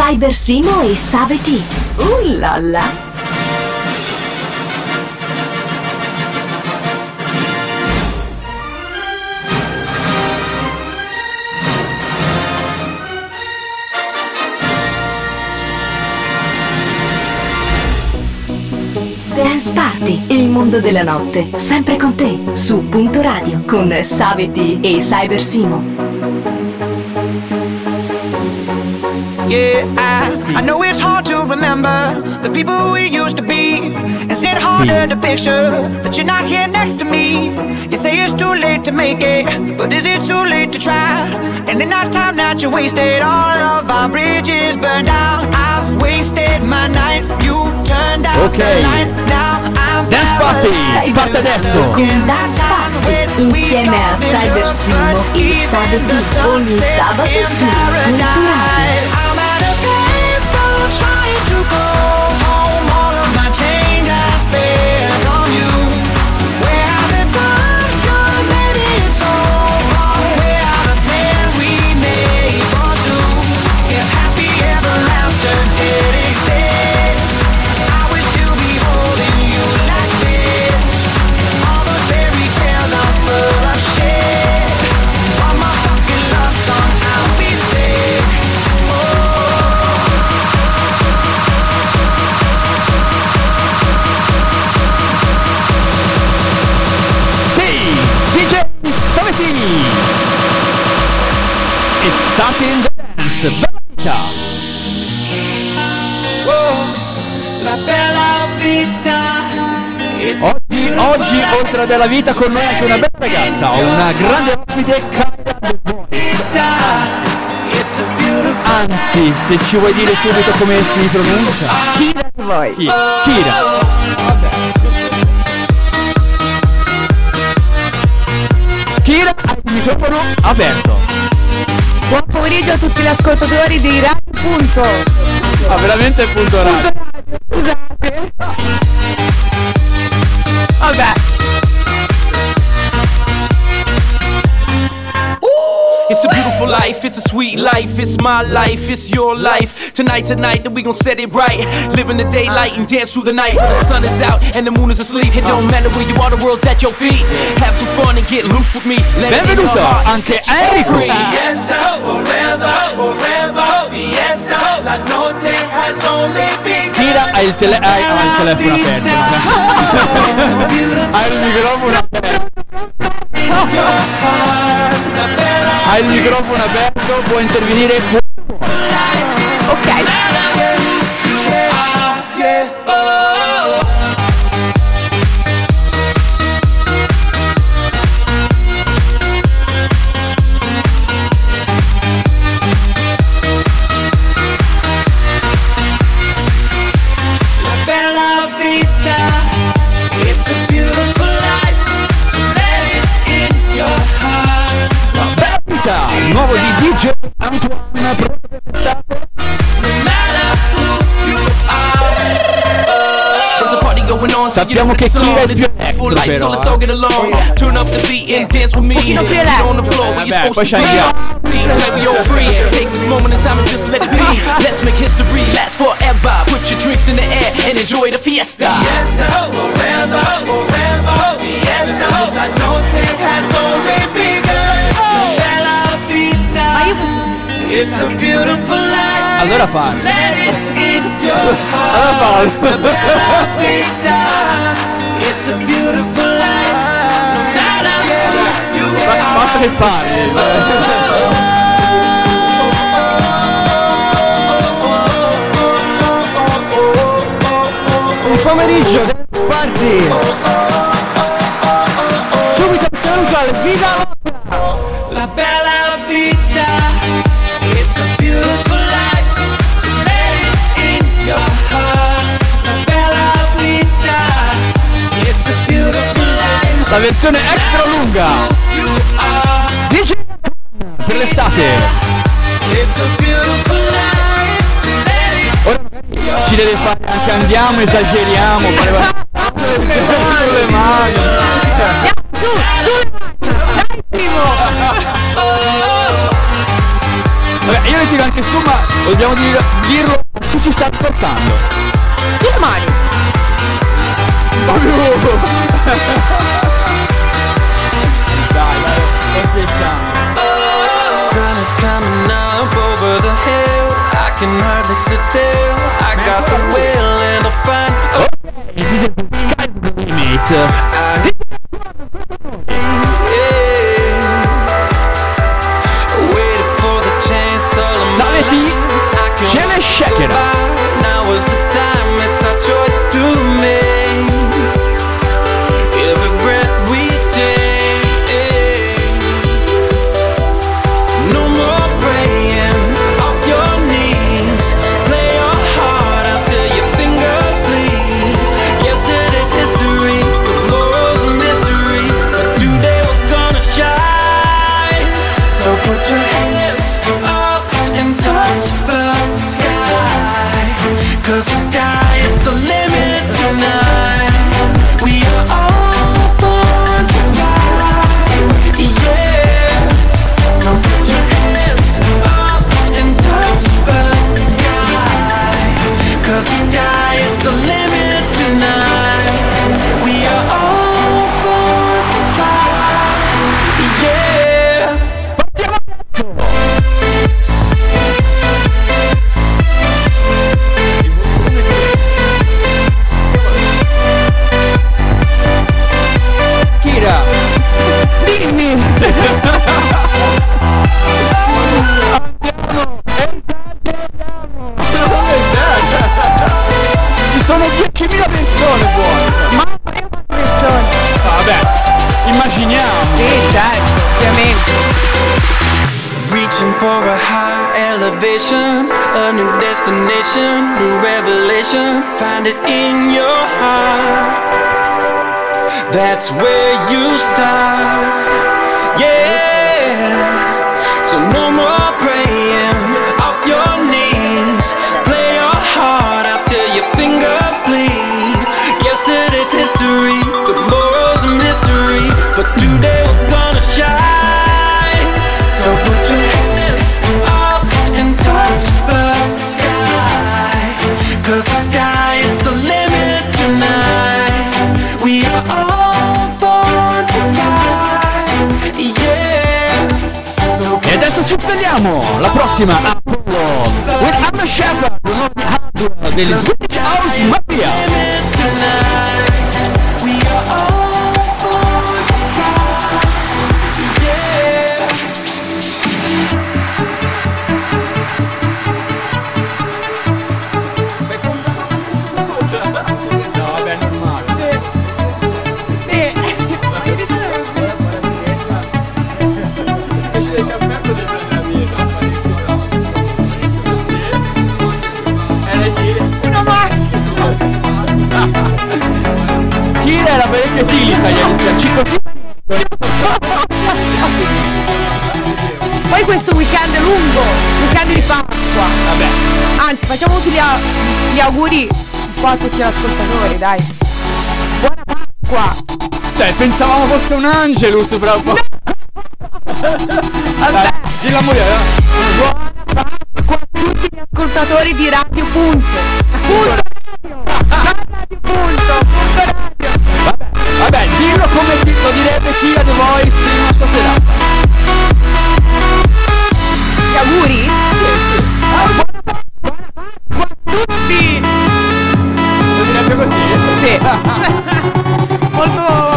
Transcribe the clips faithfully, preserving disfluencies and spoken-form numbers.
Cyber Simo e Saveti. Uh là là. Dance Party, il mondo della notte, sempre con te, su Punto Radio, con Saveti e Cyber Simo. Yeah, I, I know it's hard to remember the people we used to be. Is it harder to picture that you're not here next to me? You say it's too late to make it, but is it too late to try? And in that time that you wasted, all of our bridges burned down. I've wasted my nights, you turned out okay. the lights. Now I'm Dance Party, parte adesso. Con Dance Party, insieme a Cyber Simo e Saveti, ogni sabato su Punto Radio. Trying to go home, all of my change I spent on you. Where are the times gone? Maybe it's all wrong. Where are the plans we made for two? If happy ever after did exist, I would still be holding you like this. All those fairy tales are full of shit. One more fucking love song, I'll be sick. It's starting the dance, bella vita. Oggi, oggi oltre a bella vita con noi anche una bella ragazza, ho una grande ospite, Kyra The Voice. Anzi, se ci vuoi dire subito come si pronuncia. Kyra The Voice. Kyra. Vabbè. Kyra, hai il microfono aperto. Buon pomeriggio a tutti gli ascoltatori di Radio Punto. Ah, veramente punto radio. Scusate. Vabbè. It's a beautiful life, it's a sweet life, it's my life, it's your life. Tonight, tonight, that we gon' set it right. Live in the daylight and dance through the night. When the sun is out and the moon is asleep, it don't matter where you are, the world's at your feet. Have some fun and get loose with me. Benvenuto anche Enrico. Fiesta, forever, forever, fiesta, la notte has only begun. Kyra ha il, tele- ha il telefono aperto. Ha il microfono aperto. Ha il microfono aperto, può intervenire quando vuole. Ok. Nuovo di D J Antoine, pronto per quest'anno? Sappiamo che Kyra è più elettro però eh. Turn up the beat and dance with me. On the floor where you're supposed to be. Play your free. Take this moment in time and just let it be. Let's make history last forever. Put your drinks in the air and enjoy the fiesta. Fiesta, forever, forever, fiesta. La notte has only begun. Bella vita. It's a beautiful life. Allora fa. Let it in your Allora heart. fa. Bella vita. It's a beautiful life. No matter who you are. Basta che parli. Un pomeriggio Dance Party. Subito il saluto al Vida Loca. La bella vita. It's a beautiful life. So let it in your heart. La bella vita. It's a beautiful life. La versione extra lunga. You are. D J per l'estate. It's a beautiful life. So let it. Ora magari ci deve fare anche andiamo, esageriamo, fare le mani. Su, su, dai primo. Vabbè, io Sentilo anche su, ma dobbiamo dir- dirlo a chi ci sta ascoltando. Super Mario. Dai, dai, aspettiamo. Sun is coming up over the hill. I can hardly sit still. I got the will and I'll find. This is the sky the limit. Waited for the chance all of my Daveti, life. Shane Shaker. Now is the time. It's our choice to make. Every breath we take. No more praying off your knees. Play your heart out till your fingers bleed. Yesterday's history, tomorrow's a mystery, but today we're gonna shine. So put your hands up and touch the sky, 'cause the sky is the limit tonight. We are all born to fly, yeah. So put your hands up and touch the sky, 'cause the sky is the limit tonight. We are all born to fly, yeah. Kira, dimmi. Ci sono diecimila persone fuori. Ma io quante persone? Vabbè, immaginiamo. Sì, certo, ovviamente. Reaching for a high elevation, a new destination, new revelation. Find it in your heart. That's where you start. Yeah. So no more praying off your knees. Play your heart out till your fingers bleed. Yesterday's history, tomorrow's a mystery, but today we're gonna shine. So put your hands up and touch the sky, 'cause the sky is the limit tonight. We are all born to fly, yeah. So E adesso ci svegliamo. La prossima Apollo with Anna Shepard, un hardware degli Swedish House Mafia. limit tonight. We are all born to fly, yeah. No, vabbè, normale. Una macchina. Kira era parecchio tilica ieri sera, ci così. Poi questo weekend è lungo, weekend di Pasqua. Vabbè. Anzi, facciamo tutti gli, a- gli auguri un po' a tutti gli ascoltatori, dai. Buona Pasqua. Cioè, pensavamo fosse un Angelus proprio. Vabbè. Di la moglie, Buona Pasqua a tutti gli ascoltatori di Radio Punto. Punto Radio. Radio Punto. Punto Radio. Vabbè, vabbè, dillo come lo direbbe Kira The Voice in una sua serata. Gli auguri? Buona Pasqua. Buona Pasqua a tutti. Lo direbbe così? Sì. Molto...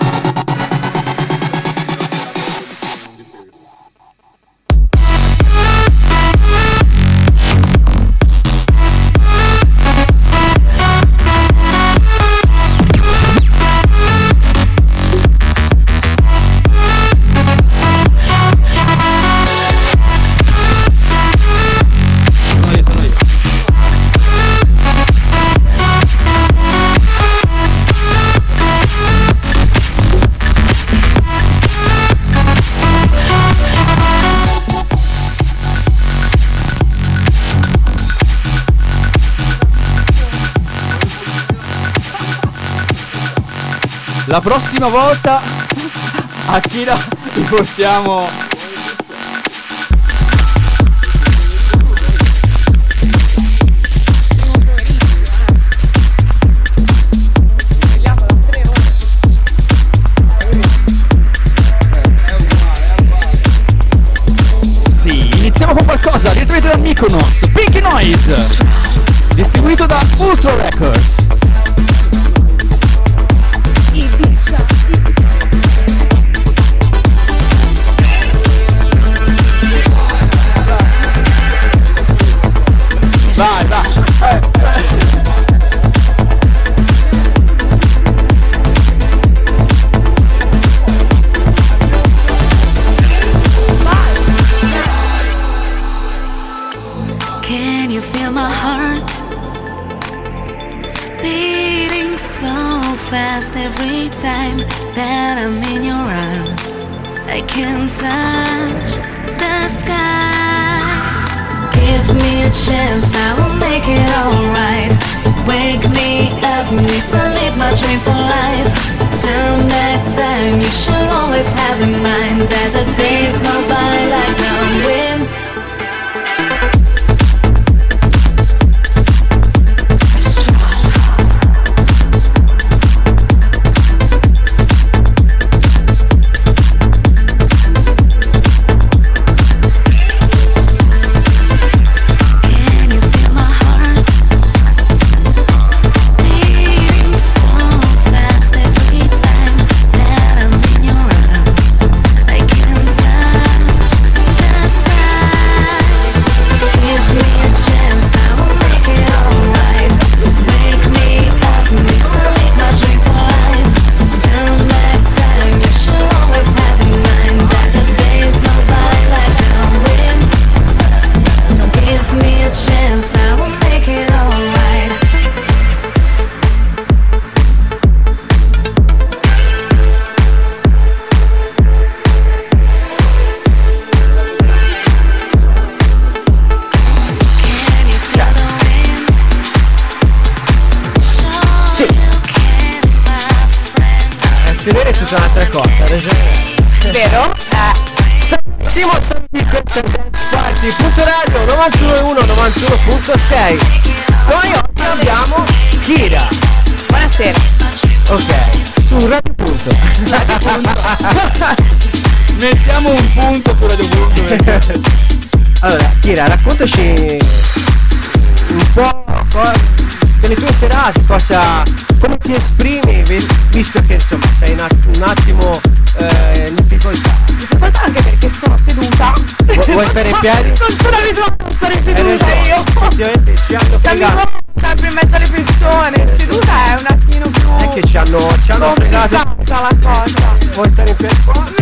Sono io, sono io. La prossima volta a Kira vi portiamo casa, direttamente da Mykonos, Pinky Noise, distribuito da Ultra Records. Vai, vai. Can you feel my heart beating so fast every time that I'm in your arms? I can touch the sky. Give me a chance, I will make it alright. Wake me up, need to live my dream for life. Turn back time, you should always have in mind that the days go by like the wind. Sedere è tutta un'altra cosa, ragione. Vero? Eh. Salutissimo, saluti, questo è Dance Party, punto radio novantuno virgola uno, novantuno virgola sei. Noi oggi abbiamo Kira. Buonasera. Ok, su Radio Punto. Radio Punto. Mettiamo un punto su Radio Punto. Allora, Kira, raccontaci un po' co- delle tue serate, cosa, come ti esprimi, visto che insomma sei un, att- un attimo eh, in difficoltà. Difficoltà anche perché sono seduta. Vu- vuoi stare in piedi? Non sono abituata a stare Hai seduta ragione, io. effettivamente ci hanno Cioè, mi fregato. muovo sempre in mezzo alle persone. Seduta è un attimo più È che ci hanno, ci hanno fregato. complicata la cosa. Vuoi stare in piedi?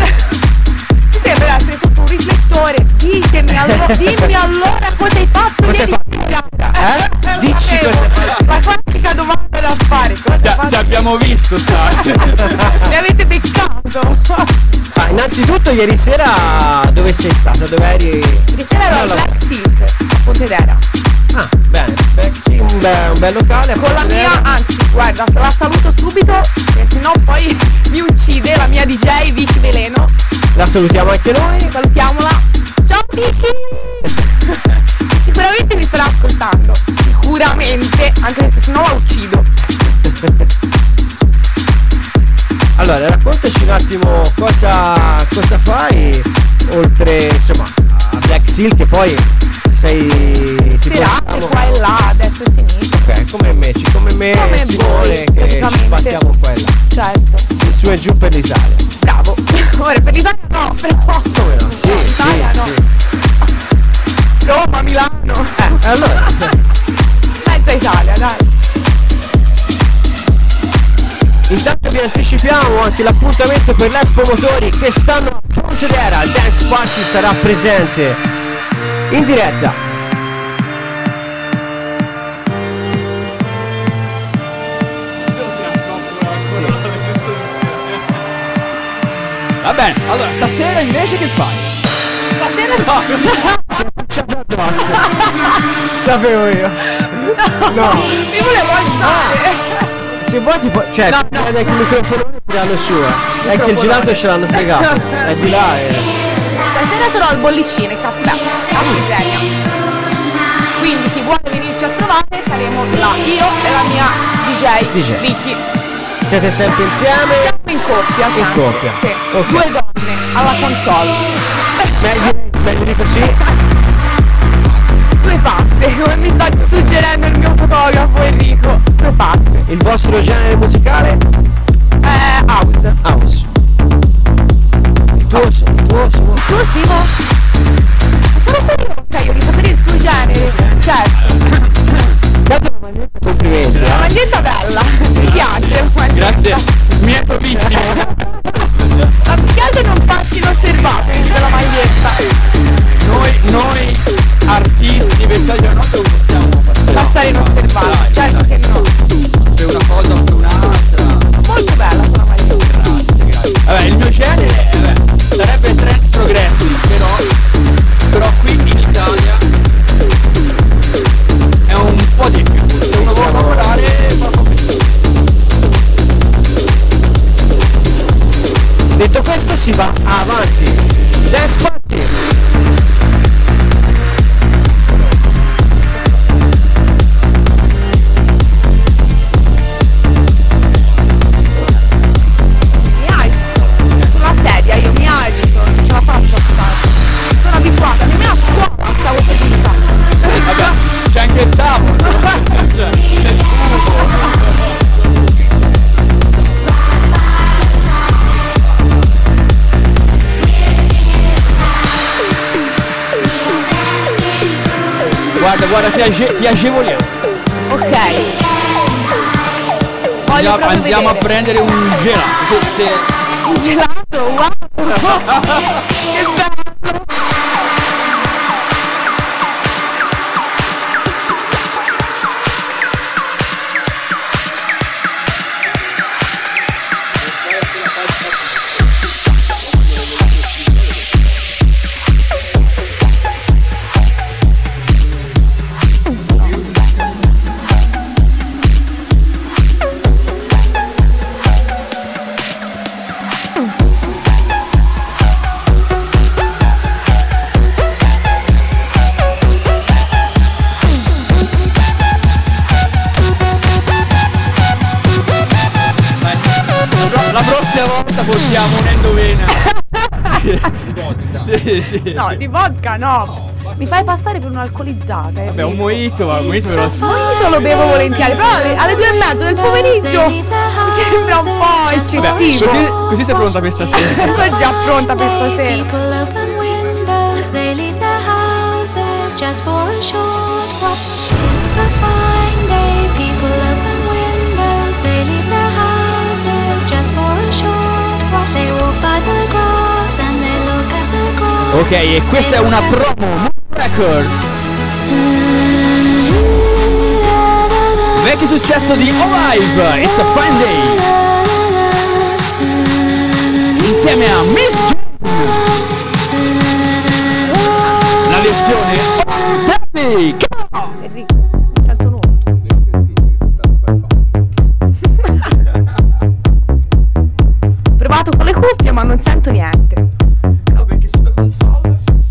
Mi sembra essere sotto un riflettore. Ditemi allora, dimmi allora cosa hai fatto Cosa hai ieri fatto? sera. Eh? Dici sapevo. cosa hai fatto. La classica domanda da fare. Cosa hai Ti fatto? abbiamo visto, sai. Mi avete beccato. Ah, innanzitutto ieri sera dove sei stata? Dove eri? Ieri sera ero al Allora. Black Silk a Pontedera. Ah, bene, beh, sì, un bel, un bel locale. Con la Pontedera. mia, anzi, guarda, la saluto subito, perché sennò poi mi uccide, la mia D J Vicky Veleno. La salutiamo anche noi. Salutiamola. Ciao Vicky! Sicuramente mi starà ascoltando. Sicuramente, anche perché sennò la uccido. Allora, raccontaci un attimo cosa, cosa fai, oltre insomma a Black Silk, che poi sei ti Serate portiamo- qua e là, a destra e a sinistra. Ok, come me, ci- come me Come e Simone voi, che ci praticamente. battiamo qua e là, Certo, in su e giù per l'Italia. bravo. Ora per l'Italia no, però. Come no? Sì, No, sì, Italia no. sì. Roma, Milano. Eh, allora, Mezza Italia, dai. intanto vi anticipiamo anche l'appuntamento per l'Expo Motori che stanno a Pontedera. Il Dance Party sarà presente in diretta. Va bene, allora stasera invece che fai? Stasera no. Ci ha addosso. Sapevo io. No. Mi volevo alzare. Se vuoi ti puoi, cioè, No, no, no. no. Che il microfono ti danno su, eh. È che il gelato ce l'hanno fregato. È di là e. Stasera sarò al bollicine, caffè, a Miseria. Quindi chi vuole venirci a trovare saremo là, io e la mia D J, D J. Vicky. Siete sempre insieme? Siamo in coppia, In sempre. coppia. Sì. Ok. Due donne alla console. Meglio, meglio di così. vostro genere musicale? Eh, house. House. Il tuo, il tuo, il tuo. Tu Simo? Sono curiosa io di sapere il tuo genere. Certo. Tanto una maglietta, complimenti. La Eh? maglietta bella, mi piace. Grazie, miei vittimi. Ma più che altro non passi inosservati della maglietta. Noi, noi artisti vestiti della notte non possiamo Passare inosservati, Dai, certo dai. che no. per una cosa o per un'altra. Molto bella quella maglietta. Grazie, grazie. Vabbè, il mio genere eh, beh, sarebbe trend progressive, però, però qui in Italia è un po' difficile. Se uno vuole lavorare fa competizione. Detto questo si va avanti. Dance party. Mi agito. Sulla sedia io mi agito, non ce la faccio a stare. Sono abituata, nemmeno a scuola stavo seduta. Vabbè, c'è anche il tavolo. C'è il tubo. Guarda, guarda, ti, age- ti agevoliamo. Ok. Voglio Andiamo, proprio andiamo a vedere. prendere un gelato. Se- se- Un gelato, wow! Che bello! La prossima volta portiamo un'endovena. Sì, sì. No, di vodka no. Mi fai passare per un'alcolizzata. Vabbè, un mojito, ma un mojito ve lo Io lo bevo volentieri, però alle, alle due e mezzo del pomeriggio mi sembra un po' Beh, eccessivo. così, così sei pronta per stasera. Sono già pronta per stasera. People open windows, they leave their houses just for a short while. It's a fine day. People open windows, they leave their houses just for a short while. They walk by the grass and they look at the grass. Ok, e questa è una promo Moon Records. Vecchio successo di Alive, It's a Fine Day. Insieme a Miss Jane. La versione Daddy. Enrico, sento nuovo. Provato con le cuffie ma non sento niente. No, perché sulle console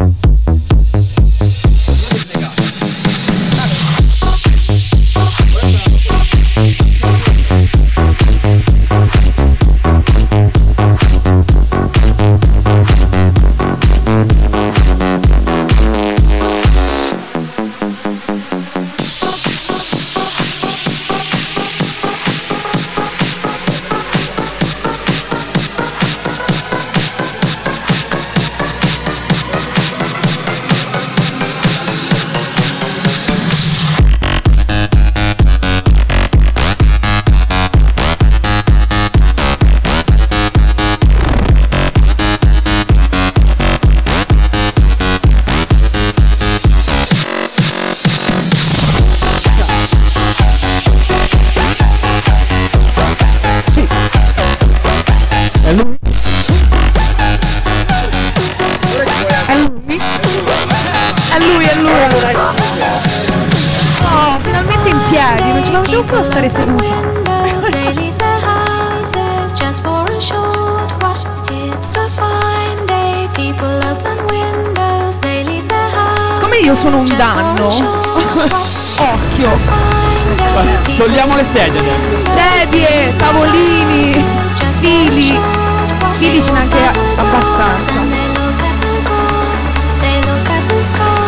è lui. È lui? È lui, è lui. Oh, finalmente in piedi, non ce la facevo più a stare seduta. Windows, they leave their houses just for a short while. It's a fine day. People open windows, they leave their houses. Come io sono un just for a danno. short while. Occhio. Fine day. Guarda, People togliamo le sedie adesso. Sedie, tavolini, just fili. for a short while. Fili ce n'è anche abbastanza. And they look at the grass, they look at the sky.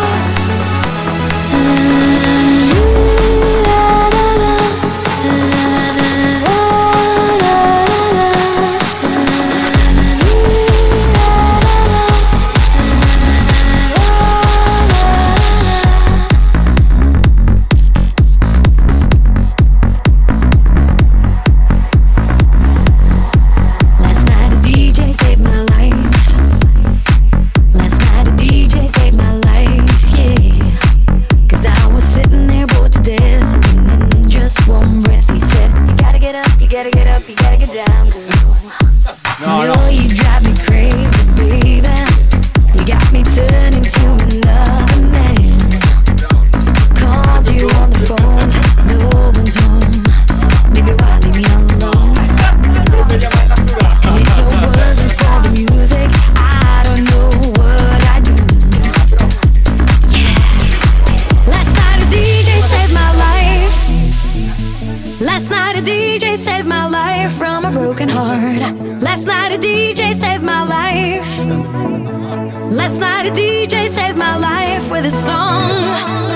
broken heart. Last night a D J saved my life. Last night a D J saved my life with a song.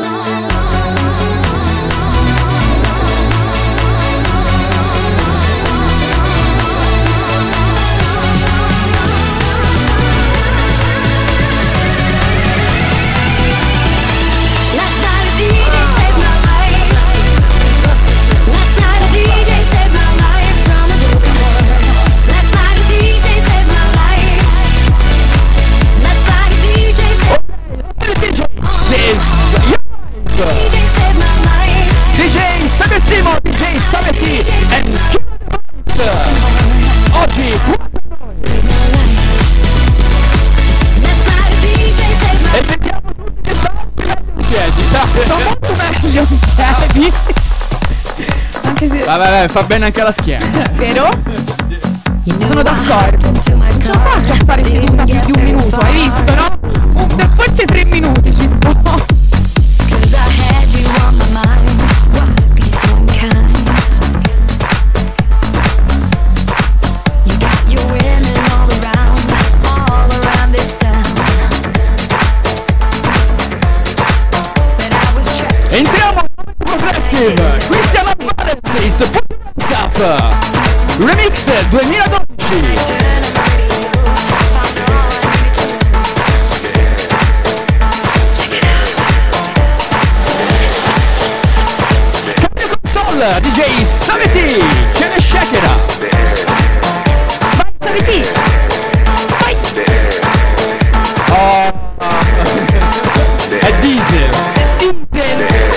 D J Savesimo, D J Saveti and oggi e vediamo tutti che stanno in piedi. Sto molto meglio in piedi. Anche se... Vabbè, vabbè, fa bene anche alla schiena. Vero? Sono d'accordo. Non ce la faccio a stare seduta più di un minuto, hai visto, no? Un, forse tre minuti ci sto. Entriamo al Progressive, Christian Alvarez, Up Remix duemiladodici. D J Saveti, ce ne shakerà. Vai Saveti, vai. Oh, è Diesel. Diesel.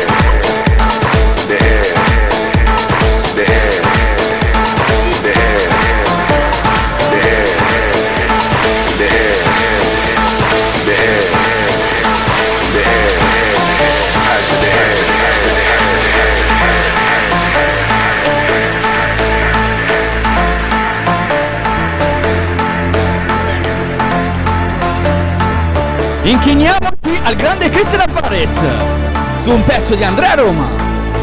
Inchiniamoci al grande Christian Alvarez su un pezzo di Andrea Roma.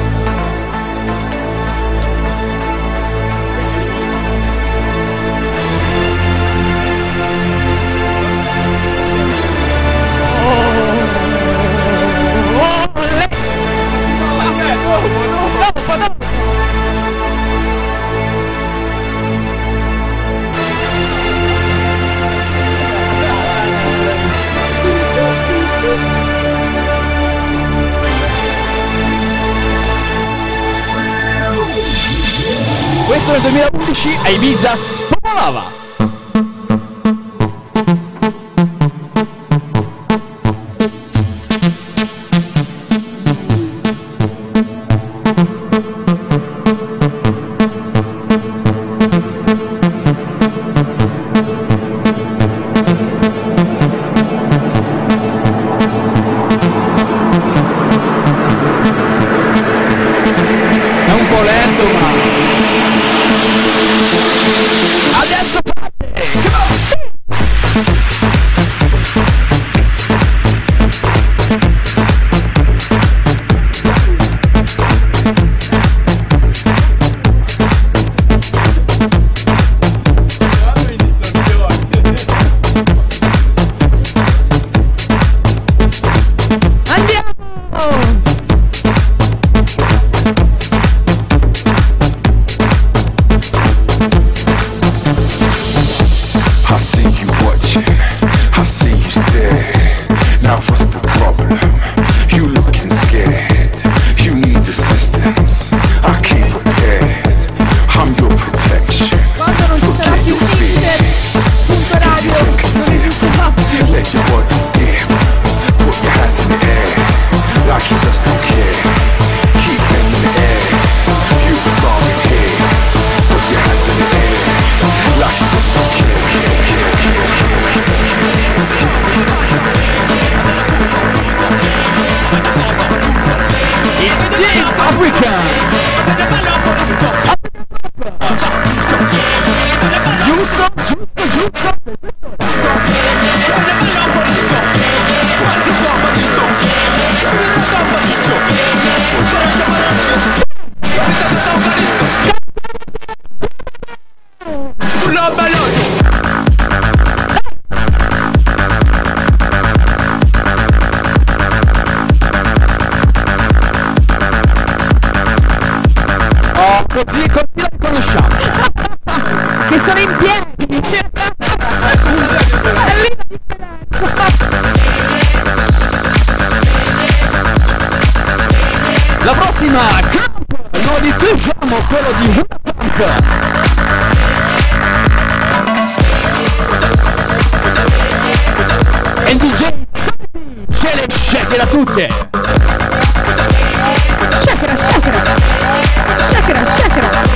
Questo nel duemilaundici a Ibiza spopolava. È un po' lento ma... Adesso parte! Let your body dip, put your hands in the air, like you just La prossima, Camp, lo difuggiamo quello di Una Punk. E il D J ce le sceglie da tutte. Shakira, shakira. Shakira, shakira.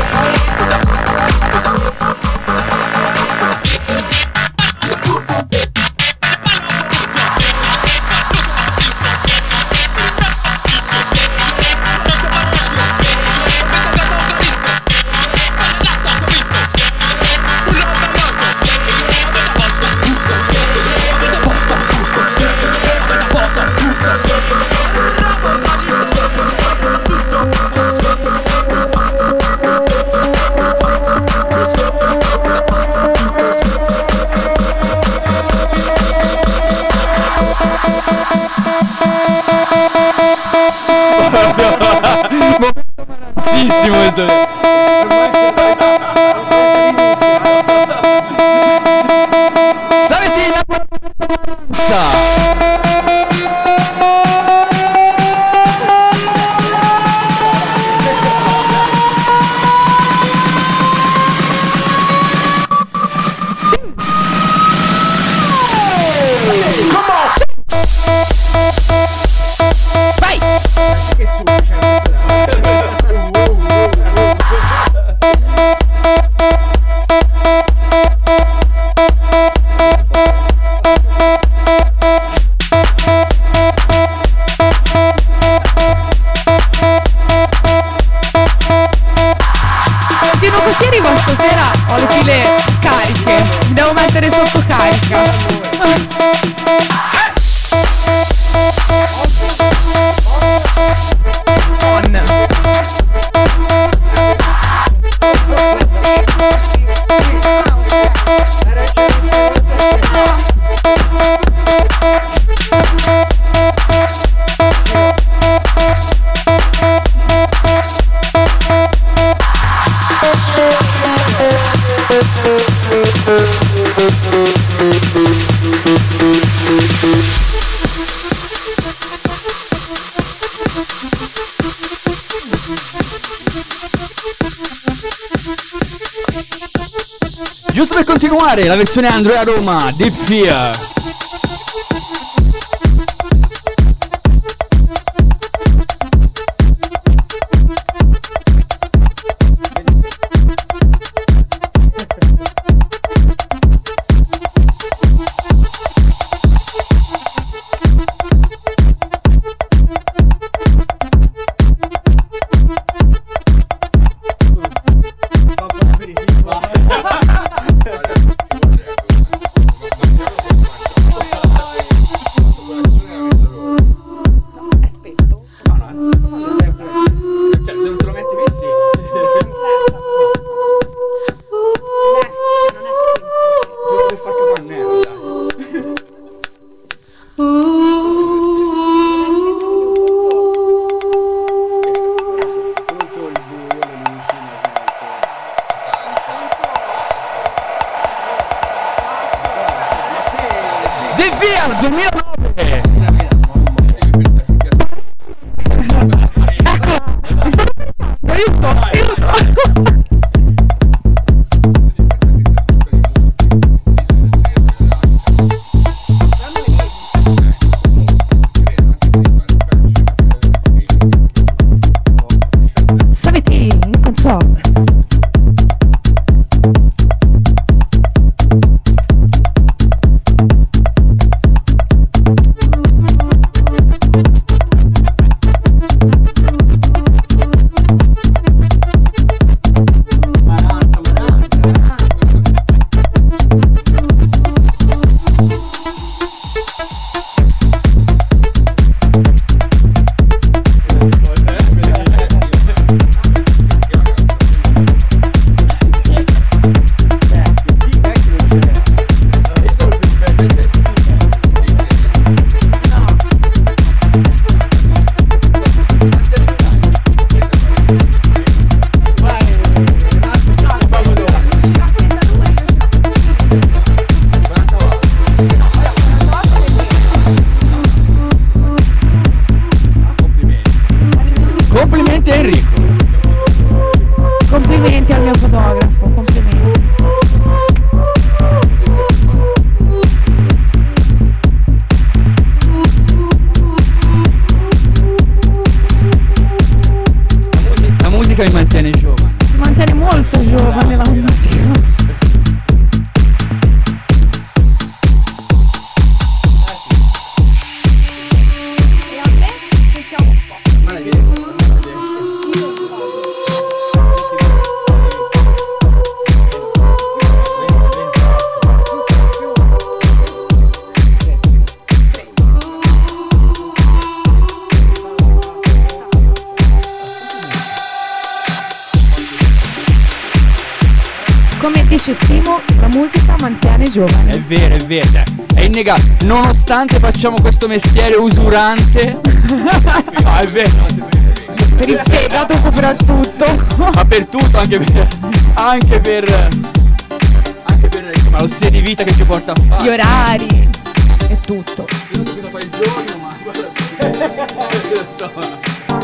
Momento marazzissimo questo. Savetti la maranza. Continuo così, arrivo stasera, ho le file scariche, mi devo mettere sotto carica. Giusto per continuare, la versione Andrea Roma, Deep Fear. duemilanove. Aiuto, aiuto. Sapete, non so. Complimenti a Enrico. Complimenti al mio fotografo, complimenti. La musica mi mantiene giovane. Si mantiene molto giovane la musica. Come dice Simo, la musica mantiene giovane. È vero, è vero, dai, è innegabile. Nonostante facciamo questo mestiere usurante, no, è vero. Per il fegato soprattutto. Ma per tutto, anche per anche per anche per insomma, lo stile di vita che ci porta a fare. Gli orari e tutto. Io non so cosa fare il giorno, ma guarda.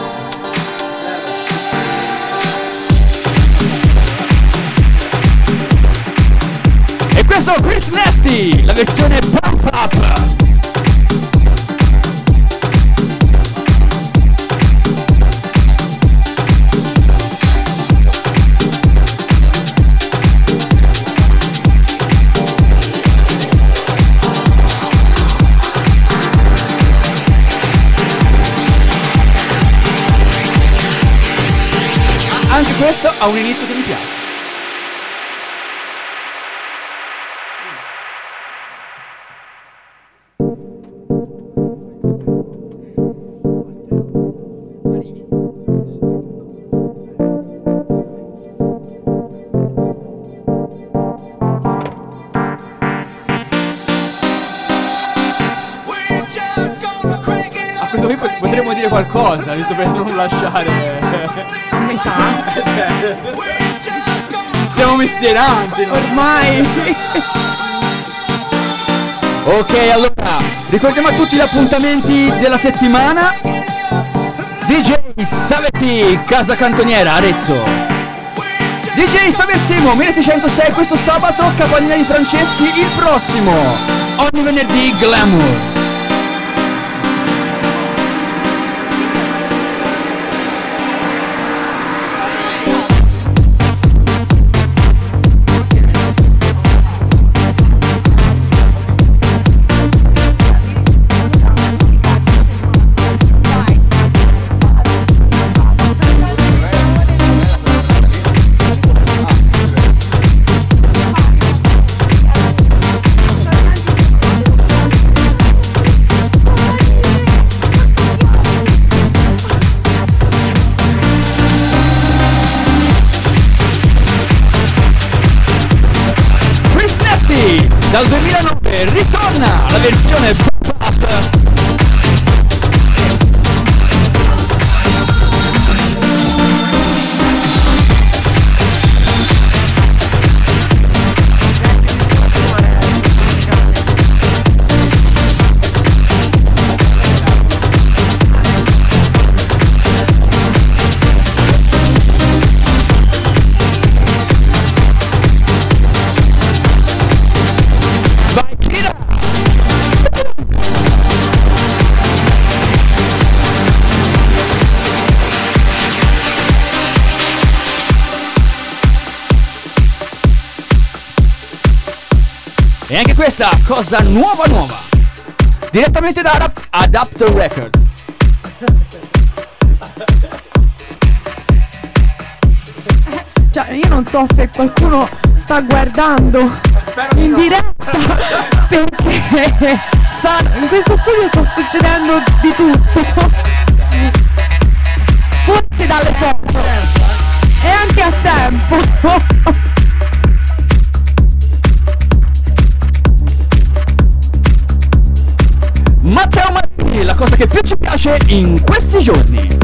E questo è Chris Nasty, la versione Pump Up. Anche questo ha un inizio che mi piace. A questo punto potremmo dire qualcosa, visto per non lasciare A metà. Siamo mestieranti ormai. Ok, allora ricordiamo a tutti gli appuntamenti della settimana. D J Savetti, Casa Cantoniera, Arezzo. D J Saversimo, milleseicentosei questo sabato, Capannina di Franceschi il prossimo. Ogni venerdì Glamour. Dal duemilanove ritorna la versione pop-up. E anche questa cosa nuova nuova, direttamente da Adap- Adapter Record. Cioè, io non so se qualcuno sta guardando in diretta perché sta, in questo studio sta succedendo di tutto. Forse dalle foto e anche a tempo. Matteo Martini, la cosa che più ci piace in questi giorni.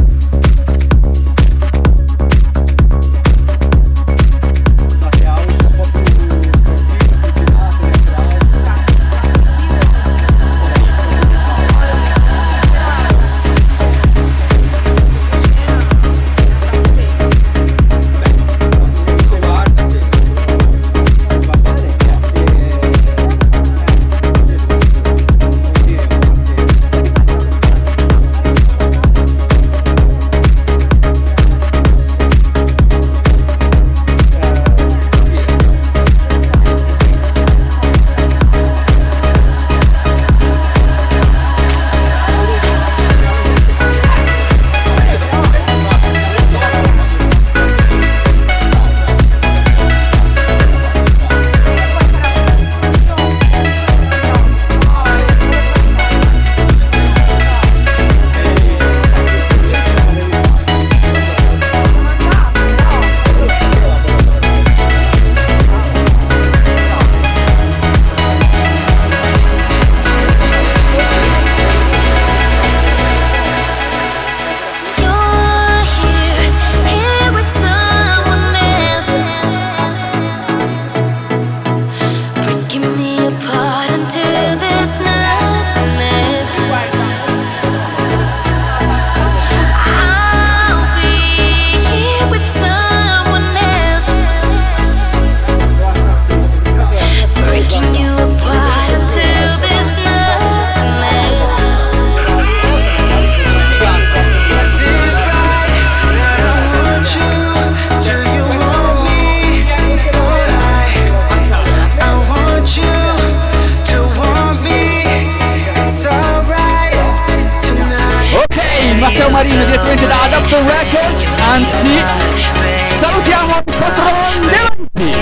in direttamente da Adapter Records, anzi salutiamo il patron Devanti.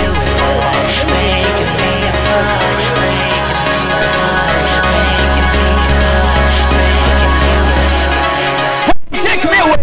Take me away.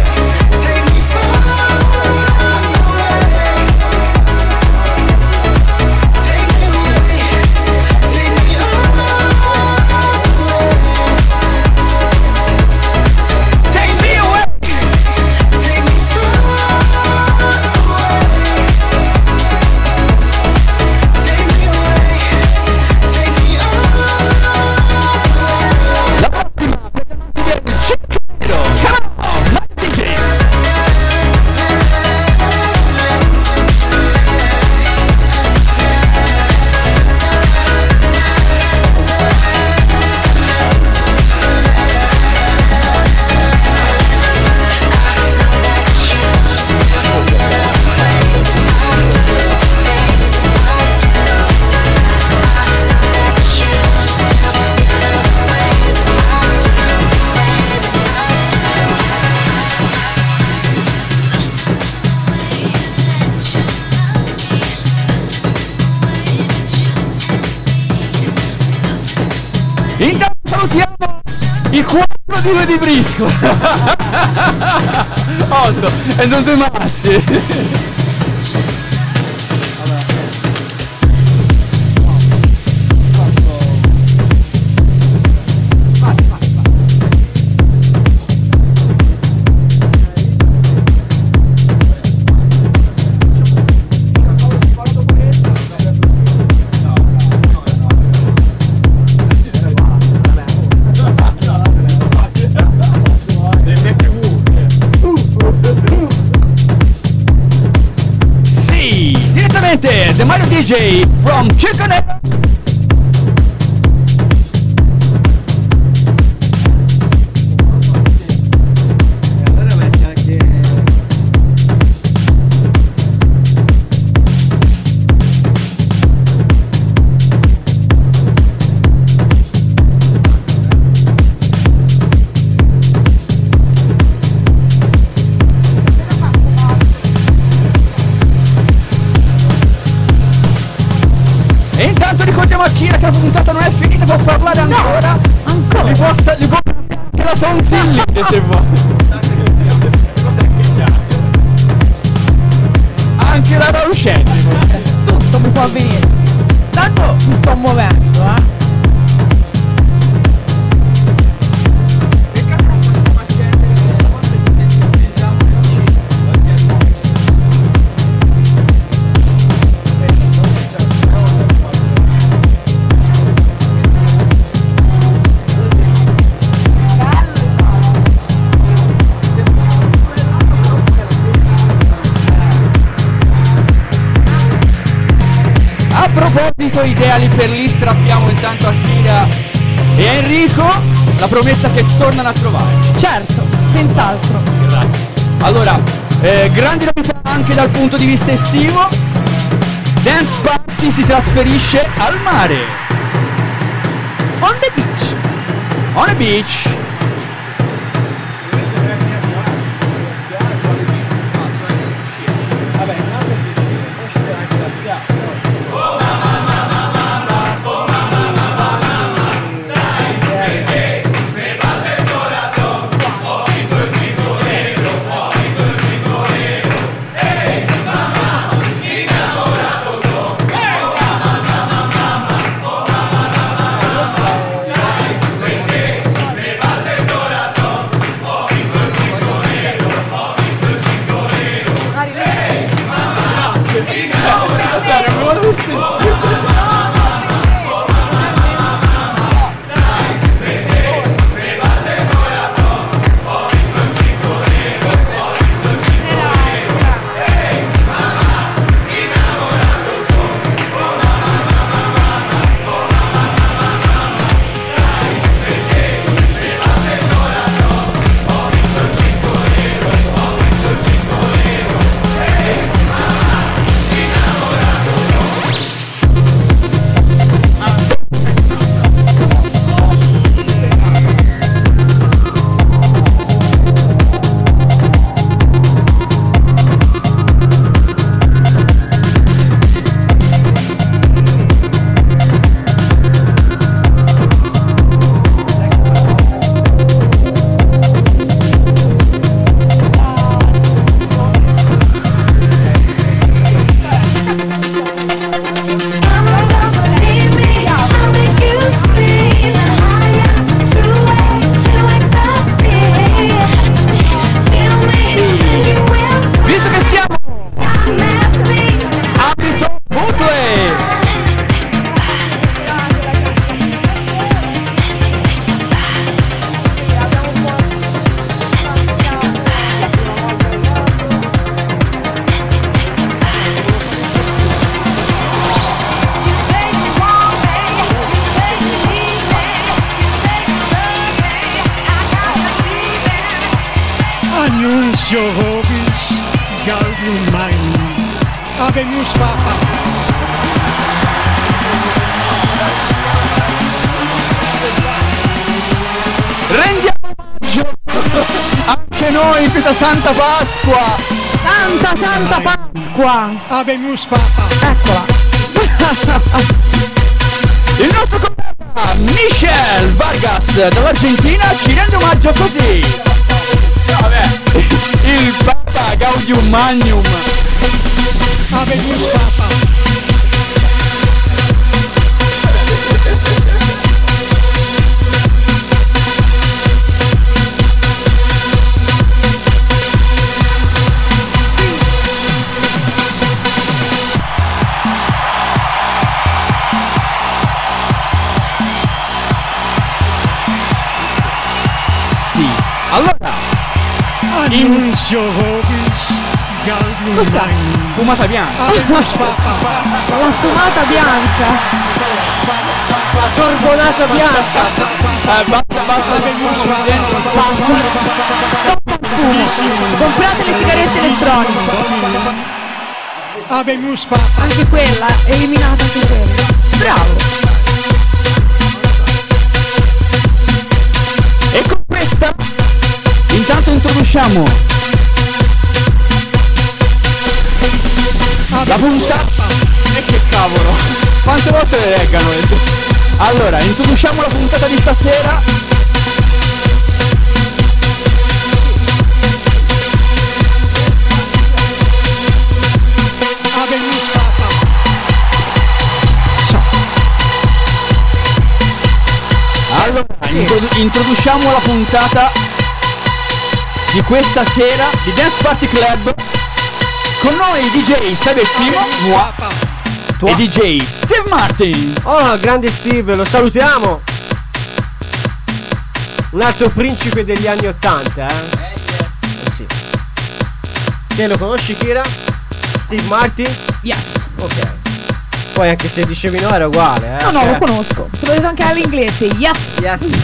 Intanto salutiamo i quattro di due di Brisco. Otto, e non due mazzi. The Mario D J from Chicken Egg. E intanto ricordiamo a Kira che la puntata non è finita, può parlare ancora. No, ancora. Gli può, sta, gli può anche la tonsilline se vuole. Anche la Rauscetti. Tutto mi può avvenire. Tanto mi sto muovendo, eh. A proposito, ideali per lì, strappiamo intanto a Kira e a Enrico la promessa che tornano a trovare. Certo, senz'altro. Grazie. Allora, eh, grandi novità anche dal punto di vista estivo. Dance Party si trasferisce al mare. On the beach. On the beach. Annuncio hobbies, Gaudium Magnum, Habemus Papa. Rendiamo omaggio anche noi in questa Santa Pasqua. Santa Santa Pasqua. Habemus Papa. Eccola. Il nostro collega Michel Vargas dall'Argentina ci rende omaggio così. Vabbè, il Papa Gaudium Magnum. Habemus Papa. Allora, Annuncio hobbies, Gaudium cos'è? Magnum. Fumata bianca. Habemus Papa. La fumata bianca. Torbonata bianca. Eh, basta, basta, Habemus Papa. Fumo. Comprate le sigarette elettroniche. Habemus Papa. Anche quella, eliminata anche quella. Bravo. E con questa intanto introduciamo la puntata. E che cavolo, quante volte le leggano? Allora, introduciamo la puntata di stasera. Habemus Papa. Allora, introdu- introduciamo la puntata di questa sera di Dance Party Club. Con noi D J Savestimo e D J Steve Martin. Oh, grande Steve, lo salutiamo. Un altro principe degli anni ottanta, eh? Eh sì. Te lo conosci, Kira? Steve Martin? Yes. Ok. Poi anche se dicevi no era uguale, eh? No, no, Eh. lo conosco. Te lo vedo anche all'inglese. Yes. Yes.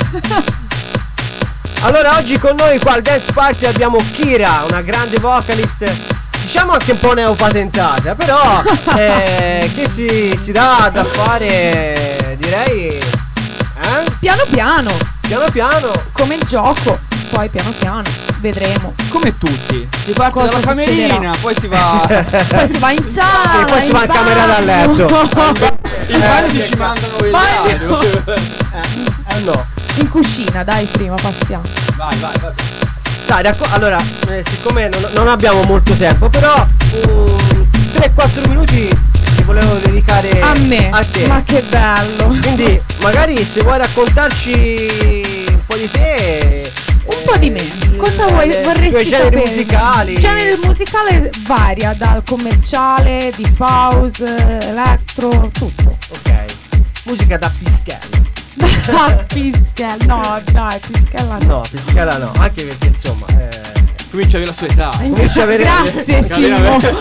Allora oggi con noi qua al Dance Party abbiamo Kira, una grande vocalist, diciamo anche un po' neopatentata, però eh, che si, si dà da fare, direi, eh? Piano piano. Piano piano. Come il gioco. Poi piano piano. Vedremo. Come tutti, si parte Cosa dalla camerina, succederà? poi si va. Poi si va in sala. E poi si va in camera da bagno. letto. I bagni ci mandano il Bagno. Eh no. In cucina, dai, prima passiamo. Vai, vai, vai. Dai, racco- allora, eh, siccome non, non abbiamo molto tempo, però um, tre quattro minuti ti volevo dedicare A me. a te. Ma che bello. Quindi magari se vuoi raccontarci un po' di te, Un po' di me. Cosa vuoi, i vorresti tuoi generi sapere? musicali. Il genere musicale varia dal commerciale, di house, electro, tutto. Ok. Musica da pischello. Ah, Pischella, no, dai, Pischella no. No, pischella no, anche perché insomma eh, Comincia a avere la sua età. comincia a avere. Grazie, Simo.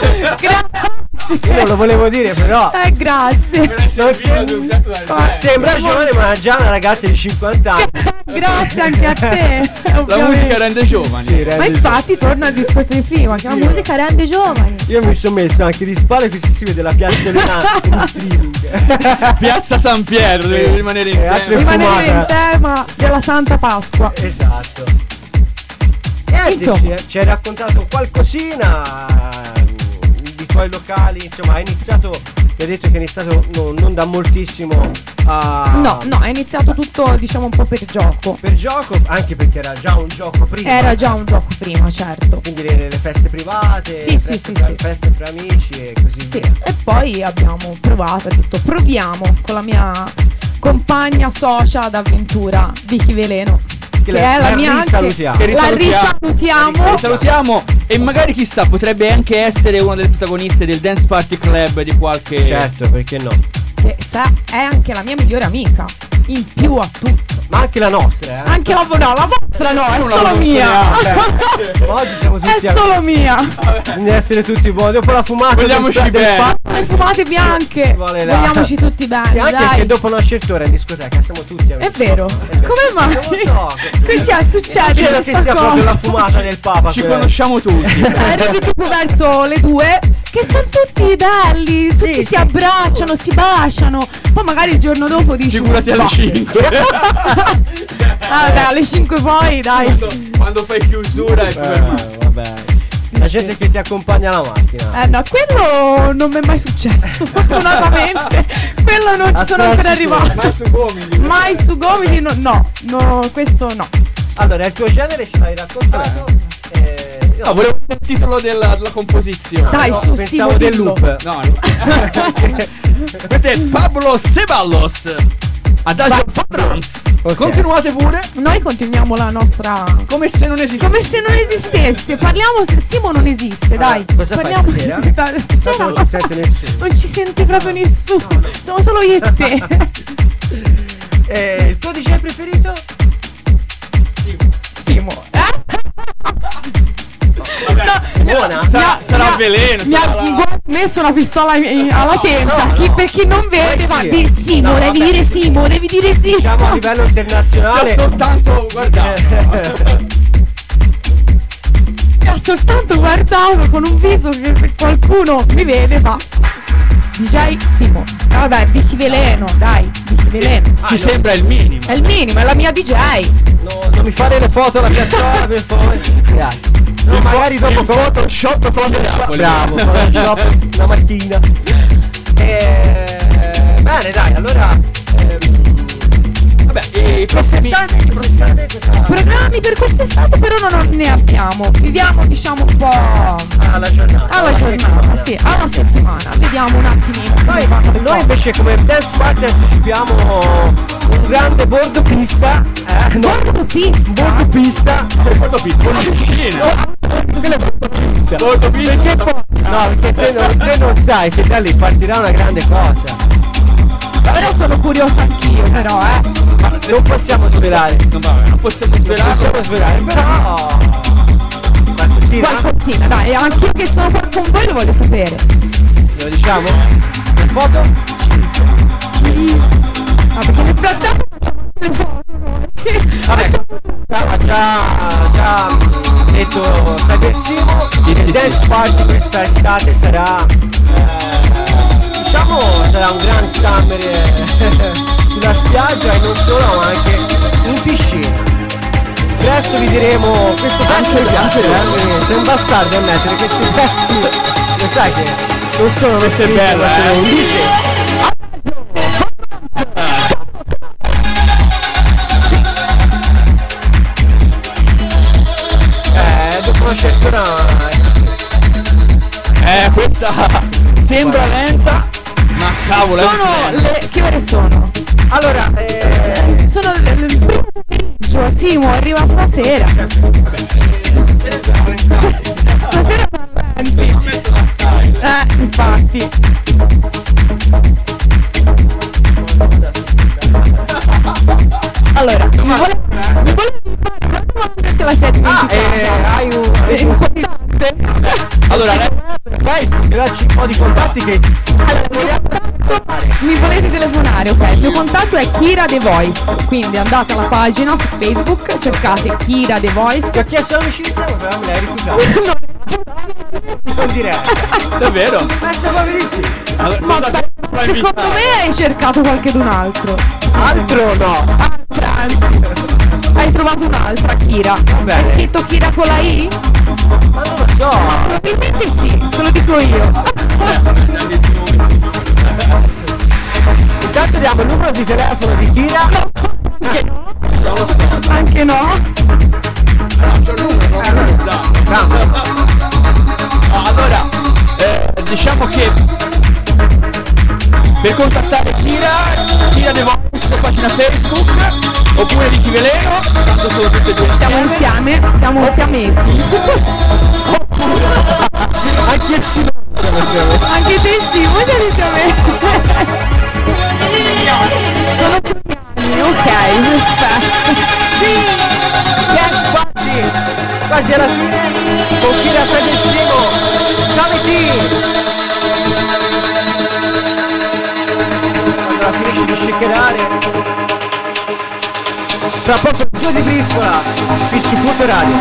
Grazie. Io non lo volevo dire, però Eh, grazie. non si- sembra giovane, ma è già una ragazza di cinquanta anni. Grazie anche a te. La ovviamente. musica rende giovani. Sì, rende Ma infatti torna al discorso di prima, che la musica rende giovani. Io mi sono messo anche di spalle così si vede la piazzolina in streaming. Piazza San Pietro, devi rimanere in E altre tempo. Rimanere in fumata. tema della Santa Pasqua. Esatto. Niente, Insomma. ci, ci hai raccontato qualcosina mm, di tuoi locali, insomma hai iniziato, mi hai detto che hai iniziato no- non da moltissimo a... No, no, è iniziato tutto, diciamo, un po' per gioco. Per gioco, anche perché era già un gioco prima. Era già un gioco prima, certo. Quindi le, le feste private, Sì, sì, feste, sì, fra, sì. feste fra amici e così Sì, via. e poi abbiamo provato, ho detto proviamo con la mia compagna socia d'avventura Vicky Veleno, che, la- è la, la mia anche- risalutiamo. Che la risalutiamo. risalutiamo. Li salutiamo e magari chissà potrebbe anche essere una delle protagoniste del Dance Party Club di qualche. Certo, perché no? Che sa- è anche la mia migliore amica, in più a tutto. Ma anche la nostra, eh? Anche la, no, la vostra no, è Non la solo voglio mia. Ma oggi siamo tutti È solo mia. bisogna essere tutti buoni. Dopo la fumata Vogliamoci del, del bene. fatto, Le fumate bianche. Vale là. Vogliamoci tutti bene, sì, anche dai. perché dopo una certa ora in discoteca siamo tutti È amici. vero. Come mai? Non lo so. Che c'è? Succede Credo che questa sia cosa. proprio la fumata del Papa. Ci quella. conosciamo tutti. Arrivi tipo verso le due che sono tutti belli, tutti Sì, si sì. abbracciano, si baciano. Poi magari il giorno dopo dici Figurati alle "Boh". cinque. Ah, dai, alle cinque poi, dai. Quando, quando fai chiusura è più Eh, vabbè. La gente che ti accompagna alla macchina. Eh no, quello non mi è mai successo, fortunatamente. Quello non ci sono ancora arrivato. Mai su gomiti. Mai su gomiti, no, no, no, questo no. Allora, il tuo genere ce l'hai raccontato? Eh, io No, volevo dire il titolo della, della composizione. Dai, no, su, pensavo Simo, del dillo. loop. No, no. Questo è Pablo Ceballos. Adagio Patrons. Ok. Continuate pure. Noi continuiamo la nostra. Come se non esistesse. Come se non esistesse, parliamo se Simo non esiste, dai. Allora, cosa fai parliamo stasera? Stasera Tanto non ci sente nessuno. Non ci sente proprio nessuno. Siamo solo io e te. Eh, il tuo D J preferito? Simo. Eh? Simona? Sarà, Mi sarà ha- veleno. Mi ha sarà- guarda, messo una pistola in- in- alla tempia. Chi, per chi non vede, Eh sì. ma di Simo, No, devi vabbè, dire sì. Simo, devi dire Simo. Diciamo a livello Io internazionale. soltanto guardate. Mi ha soltanto guardato con un viso che se qualcuno mi vede fa D J Simo. Ah, vabbè, Vicky Veleno, dai, Vicky Veleno. Ci sembra il minimo. È il minimo, è la mia D J. No, non mi fare le foto alla piazzola per favore. Grazie. No, magari dopo il con Photoshop con Napoli. bravo, Photoshop una mattina. Eh, bene, dai, allora. ehm, Vabbè, i prossimi quest'estate, quest'estate cosa? Programmi per quest'estate però non ne abbiamo. Viviamo diciamo un po' Alla giornata. alla giornata, settimana. sì, alla settimana. Vediamo un attimino. come Noi, vanno le noi cose. invece come dance party anticipiamo un grande bordo pista. Eh, no, Bordo pista. bordo pista. Bordo piccolo piscina. Quello è bordo pista. Bordo pista. Perché poi? No, perché te non, te non sai che da lì partirà una grande cosa. Però sono curiosa anch'io, però, eh. Non possiamo svelare. No, vabbè, non possiamo Non svelare. possiamo svelare, però. Qualcosina? Qualcosina, dai, anch'io che sono qua con voi lo voglio sapere. Lo diciamo? Le foto? Cheese. Ah, perché nel frattempo facciamo le foto noi. Vabbè, ha già, già mm, detto Saversimo, il dance party questa estate sarà, eh, diciamo, sarà un gran summer eh, sulla spiaggia e non solo, ma anche in piscina. Presto vi diremo questo pezzo Anche- anche eh, sei un bastardo a mettere questi pezzi, lo sai che non sono Questo è vestiti, bello, ma sono eh. un D J. Sì. Eh, dopo una certa ora è così. Eh, questa sembra lenta, ma cavolo, è Sono lenta. le... che ore sono? Allora, eh, Sono il il primo pomeriggio, Simo arriva stasera. Stasera parlanti. Eh, infatti. Allora, mi volevi mi volevi fare una domanda che la sei ah, dimenticata. eh, hai un, È hai un importante. Allora, fai, dacci un po' di contatti che Allora, il mio contatto- mi volete telefonare, ok? Il mio contatto è Kira The Voice, quindi andate alla pagina su Facebook, cercate Kira The Voice. ti ho chiesto l'amicizia, ma però me l'hai rifiutato. Non direi. davvero? Pensa bravissimo. Allora, Ma cosa beh, ti fa secondo invitare? me hai cercato qualchedun altro. Altro no. Altra, anzi. Hai trovato un'altra Kira. bene. Hai scritto Kira con la I? Ma non lo so. Probabilmente sì, te lo dico io. Intanto diamo il numero di telefono di Kira. Anche no? No, allora, eh, diciamo che per contattare Kira, Kira De Voice, pagina Facebook, oppure Vicky Veleno, tanto sono tutte e due Siamo insieme. insieme, siamo siamesi. Anche il silenzio lo stiamo messo. Anche te sì, voi siete a me. Sono giornali, ok, perfetto. Sì! Dance party! Quasi alla fine. partire con chi la segue insieme. Saveti! Quando la finisci di shakerare, tra poco il due di briscola qui su Punto Radio.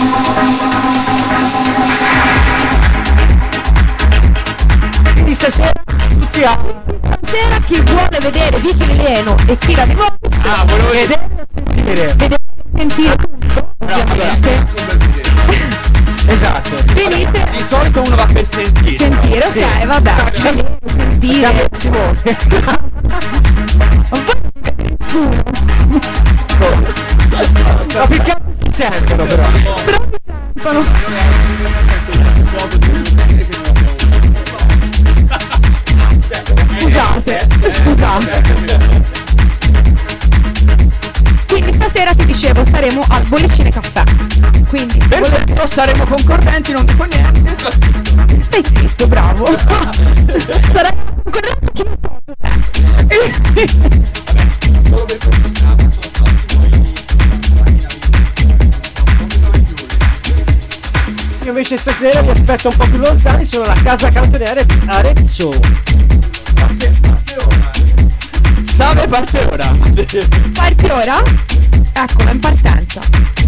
Quindi stasera tutti a Stasera chi vuole vedere Vicky Leno e Kira De Volta, Ah, volevo vedere. vedere e sentire. vedere e sentire tutto, ovviamente. Esatto. Venite Di solito uno va per sentire. sentire, Sì. ok, vabbè, vedere, sentire. Chiama Simone. Nessuno. Ma più che altro ci sentono però. Però mi sentono. Scusate, scusate. Quindi stasera ti dicevo saremo al Bollicine Caffè. Quindi se volete- Perfetto, saremo concorrenti, non dico niente. stai zitto, bravo. Sarai concorrente chi non so. Io invece stasera mi aspetto un po' più lontani, sono alla casa cantoniera di Arezzo. Save parte ora. Parti ora? Eccola, in partenza.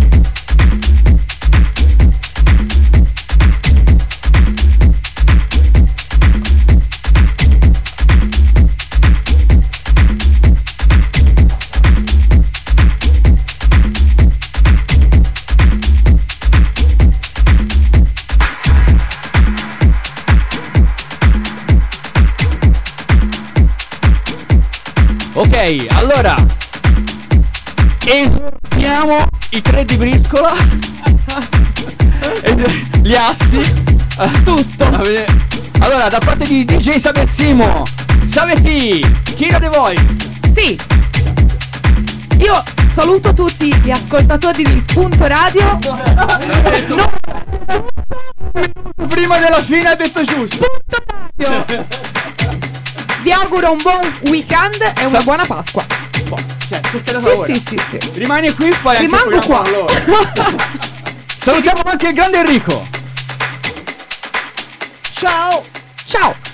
Ok, allora esortiamo i tre di briscola. Es- Gli assi. Tutto. Allora, da parte di D J Savezzimo, Saveti, Kira The Voice. Sì. Io saluto tutti gli ascoltatori di Punto Radio. No, Prima della fine ha detto giusto. Punto Radio. Vi auguro un buon weekend e una buona Pasqua. Boh, cioè, tu stai da Sì, ora. sì, sì, sì. Rimani qui, fai anche il Rimango qua. programma con loro. Salutiamo anche il grande Enrico. Ciao. Ciao.